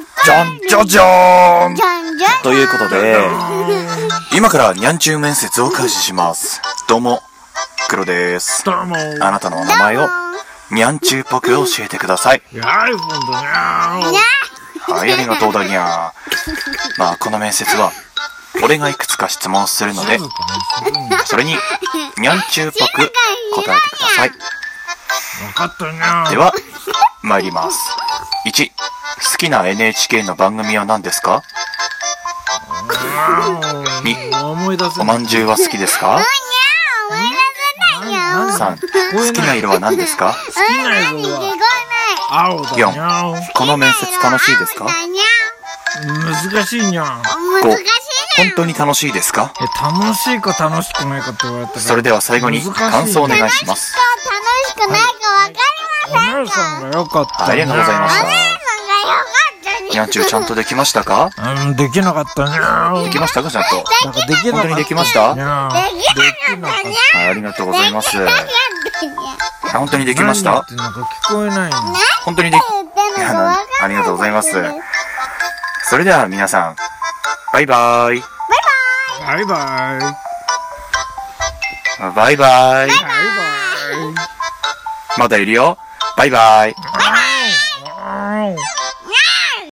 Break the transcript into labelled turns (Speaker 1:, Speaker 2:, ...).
Speaker 1: じゃんじゃじゃーんということで、今からニャンチュー面接を開始します。どうも、黒です。
Speaker 2: どうも。
Speaker 1: あなたのお名前をニャンチューっぽく教えてください。
Speaker 2: やーい、ほんとにゃー。
Speaker 1: はい、ありがとうだにゃー。まあ、この面接は、俺がいくつか質問するので、それに、ニャンチューっぽく答えてください。
Speaker 2: わかったにゃー。
Speaker 1: では、参ります。1、好きな NHK の番組は何ですか？ 2、
Speaker 2: 思い出せ
Speaker 1: おまんじゅうは好きですか？ 3、好きな色は何ですか？
Speaker 2: 好きな色は青だにゃー。
Speaker 1: 4、この面接楽しいですか？
Speaker 2: 難しいにゃー。
Speaker 1: 5、本当に楽しいですか？
Speaker 2: 楽しいか楽しくないかって言われたから。
Speaker 1: それでは最後に感想をお願いします。
Speaker 3: 楽しくないかわかりませんか？
Speaker 2: お姉さんが良かった。
Speaker 1: ありがとうございました。
Speaker 3: お姉さんが良かったに
Speaker 1: ニャンチューちゃんとできましたか？
Speaker 2: できなかったにゃー。
Speaker 1: できましたかちゃんと。
Speaker 2: なんかできなかった。
Speaker 1: 本当にできました？
Speaker 2: にゃー。
Speaker 3: できなかったにゃ
Speaker 1: はい、ありがとうございます。
Speaker 3: ー。
Speaker 1: 本当にできました？
Speaker 2: なんか聞こえないの。
Speaker 1: 本当にありがとうございます。それでは皆さん、バイバイ。
Speaker 2: バイバイ。
Speaker 1: バイバイ。
Speaker 2: バイバイ。
Speaker 1: まだいるよ。バイバイ。
Speaker 2: あー